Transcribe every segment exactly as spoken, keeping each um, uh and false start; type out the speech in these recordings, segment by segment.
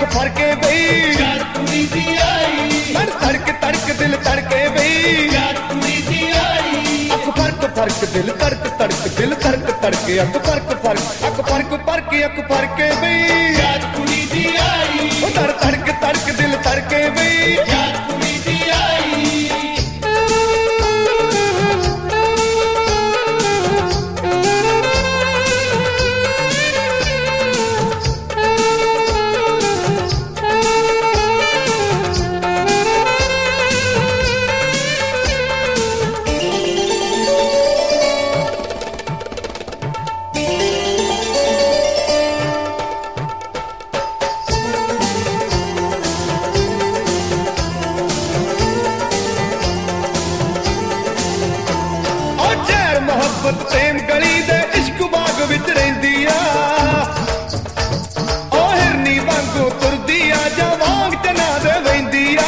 फरके बई याद कुड़ी दी आई तड़ तड़क तड़क दिल तड़के बई याद कुड़ी दी आई अख फरक फरक दिल तड़क तड़क दिल तड़क तड़के अख फरक फरक अख फरक फरक अख फरके बई याद कुड़ी दी आई तड़ तड़क तड़क दिल तड़के बई याद कुड़ी दी आई मोहब्बत प्रेम गली दे इश्क बाग विच रहिंदी आ ओ हिरनी वांगू तुरदी आ जा वांग तना दे वहिंदी आ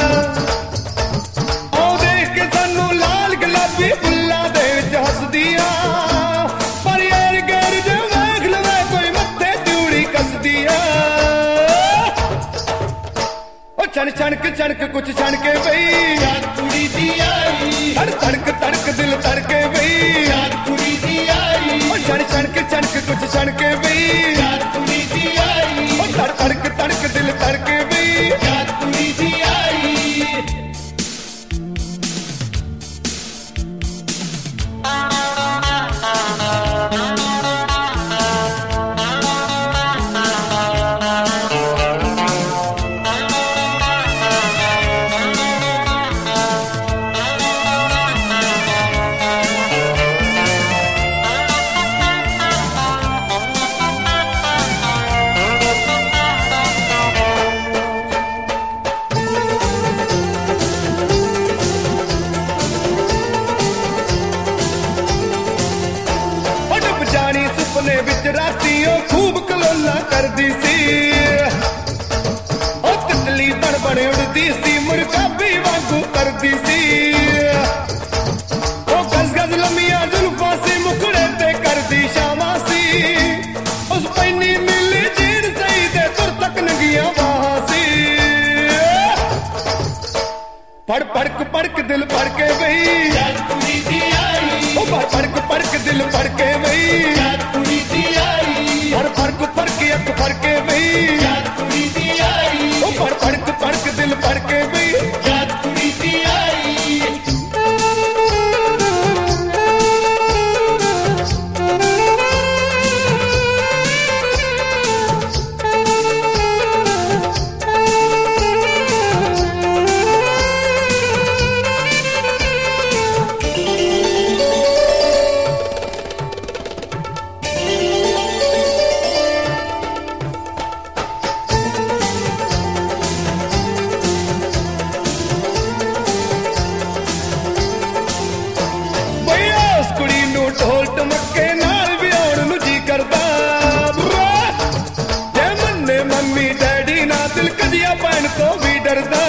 ओ देख के सानू लाल गुलाबी फुल्लां दे विच हसदी आ पर यार गैर जे वेख लवे कोई मत्थे चूड़ी कसदी आ ओ छण छणक छणक कुछ छण के पई याद कुड़ी दी आई तड़ तड़क तड़क दिल तड़के बई याद कुड़ी दी आई छण छणक छणक कुछ छणके बई याद कुड़ी दी आई तड़ तड़क तड़क दिल तड़के बई याद कुड़ी दी आई सुपने विच राती ओ खूब कलोला करदी सी ओ तितली बन बने उड़दी सी मुर्गाबी वांगू करदी सी ओ गज गज लम्मियां जुल्फां सी मुखड़े ते करदी शामा सी उस पैनी मिली जीन सही ते तुर तक नंगियां बाहां सी पड़ पड़क पड़क दिल पड़के बई याद कुड़ी दी आई ओ पड़क पड़क दिल पड़के बई याद कुड़ी दी आई हर फर्क फर्क अख फरके बई याद कुड़ी दी आई ओ फड़ फड़क फड़क दिल फड़के बई याद कुड़ी दी आई ढोल टमके नाल विआउण नूं जी करदा जे मन्ने मम्मी डैडी ना दिल कजिया पैण तो भी डरदा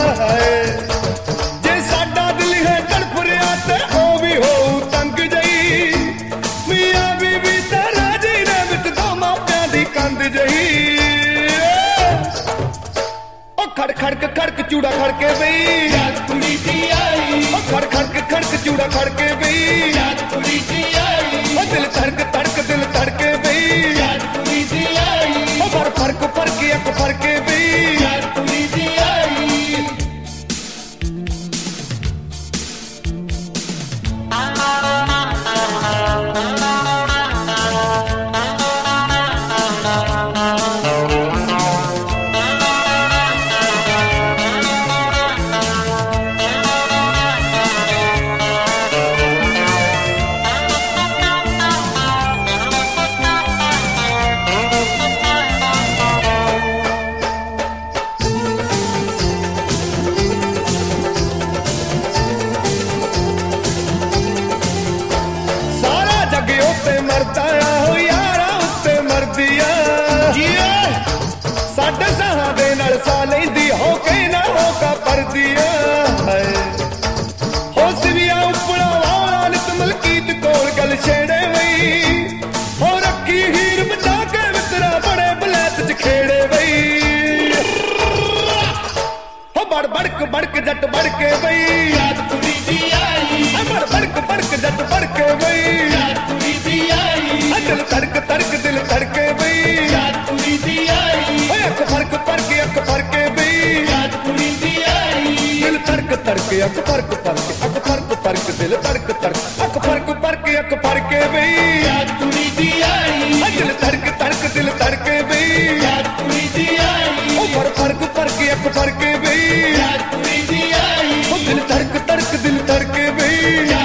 जे साडा दिल है तड़फ रिहा ते ओ भी होऊ तंग जई मियां बीबी ते राजी ने विच दो मापियां दी कंध जई ओ खड़ खड़क खड़क चूड़ा खड़के बई याद कुड़ी दी आई ओ खड़ खड़क खड़क चूड़ा खड़के बई याद कुड़ी दी आई दिल तड़क तड़क दिल तड़के बई याद कुड़ी दी आई फर फर्क फरके अख फरके बई याद कुड़ी दी आई मरदा हो यारा उत्ते मरदी साडे साहां दे नाल सा लैंदी हो के ना होका परदी हो सिविया उपड़ा वाला नित मलकीत कोल गल छेड़े वई हो रखी हीर बचा के वितरा बड़े बलैत च खेड़े वई फड़के बई याद कुड़ी दी आई अमर फड़क फड़क जट फड़के बई याद कुड़ी दी आई दिल धड़क धड़क दिल धड़के बई याद कुड़ी दी आई अख फड़क फड़के अख फड़के बई याद कुड़ी दी आई दिल धड़क धड़के अख फड़क फड़के अख फड़क फड़क दिल धड़क धड़क अख फड़क फड़के अख फड़के बई याद कुड़ी दी आई दिल धड़क धड़क दिल धड़के बई याद कुड़ी दी आई ऊपर फड़क फड़के अख फड़के बई याद कुड़ी दी आई दिल धड़क धड़क दिल धड़के बई